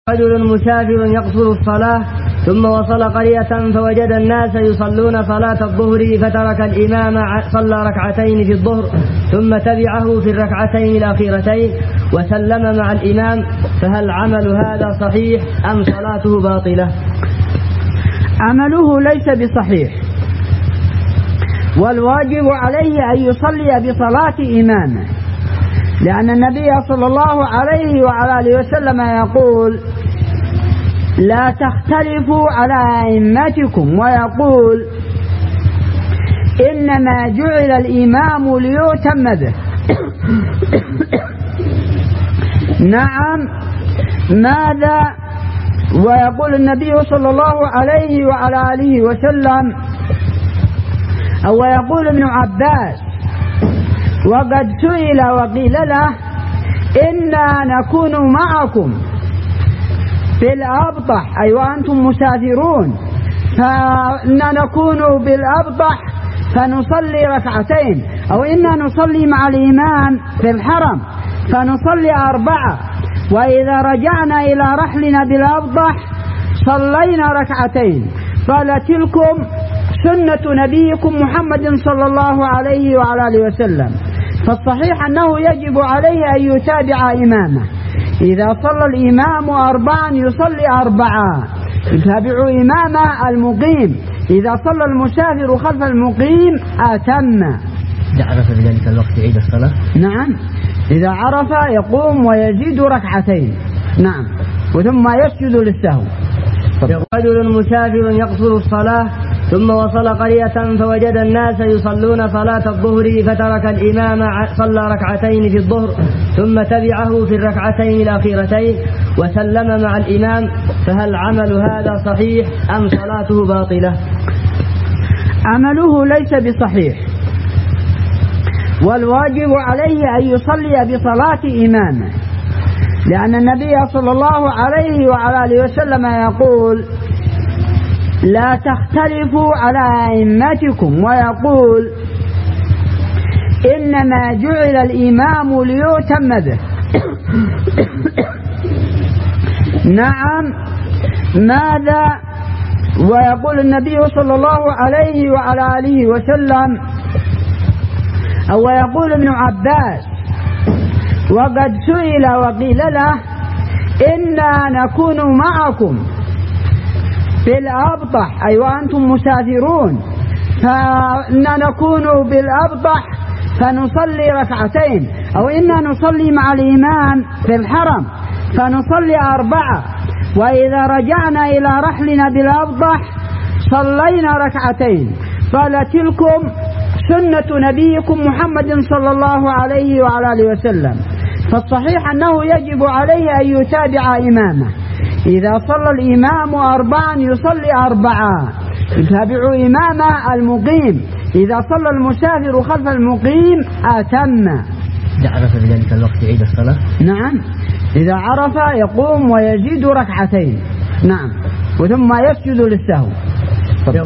رجل مسافر يقصر الصلاة ثم وصل قرية فوجد الناس يصلون صلاة الظهر فترك الإمام صلى ركعتين في الظهر ثم تبعه في الركعتين الأخيرتين وسلم مع الإمام، فهل عمل هذا صحيح أم صلاته باطلة؟ عمله ليس بصحيح، والواجب عليه أن يصلي بصلاة إمامه، لأن النبي صلى الله عليه وعلى آله وسلم يقول: لا تختلفوا على أئمتكم، ويقول: إنما جعل الإمام ليؤتم به. نعم، ماذا؟ ويقول النبي صلى الله عليه وعلى آله وسلم، أو يقول ابن عباس: وقد سئل وقيل له: إنا نكون معكم في الأبطح، أي وأنتم مسافرون، فإنا نكون بالأبطح فنصلي ركعتين، أو إنا نصلي مع الإمام في الحرم فنصلي 4، وإذا رجعنا إلى رحلنا بالأبطح صلينا ركعتين. قال: تلكم سنة نبيكم محمد صلى الله عليه وعلى آله وسلم. فالصحيح أنه يجب عليه أن يتابع إمامه، إذا صلى الإمام 4 يصلي 4، يتابع إمامه المقيم، إذا صلى المسافر خلف المقيم أتم. إذا عرف بذلك الوقت يعيد الصلاة؟ نعم، إذا عرف يقوم ويزيد ركعتين، نعم، وثم يسجد للسهو. رجل مسافر يقصر الصلاة ثم وصل قرية فوجد الناس يصلون صلاة الظهر فترك الإمام صلى ركعتين في الظهر ثم تبعه في الركعتين الأخيرتين وسلم مع الإمام، فهل عمل هذا صحيح أم صلاته باطلة؟ عمله ليس بصحيح، والواجب عليه أن يصلي بصلاة إمامه، لأن النبي صلى الله عليه وعلى آله وسلم يقول: لا تختلفوا على أئمتكم، ويقول: إنما جعل الإمام ليؤتم به. نعم، ماذا؟ ويقول النبي صلى الله عليه وعلى آله وسلم، أو يقول ابن عباس: وقد سئل وقيل له: إنا نكون معكم في الأبطح، أي وأنتم مسافرون، فإنا نكون بالأبطح فنصلي ركعتين، أو إنا نصلي مع الإمام في الحرم فنصلي 4، وإذا رجعنا إلى رحلنا بالأبطح صلينا ركعتين. قال: تلكم سنة نبيكم محمد صلى الله عليه وعلى آله وسلم. فالصحيح أنه يجب عليه أن يتابع إمامه، إذا صلى الإمام 4 يصلي 4، يتابع إمامه المقيم، إذا صلى المسافر خلف المقيم أتم. إذا عرف بذلك الوقت يعيد الصلاة؟ نعم، إذا عرف يقوم ويزيد ركعتين، نعم، وثم يسجد للسهو.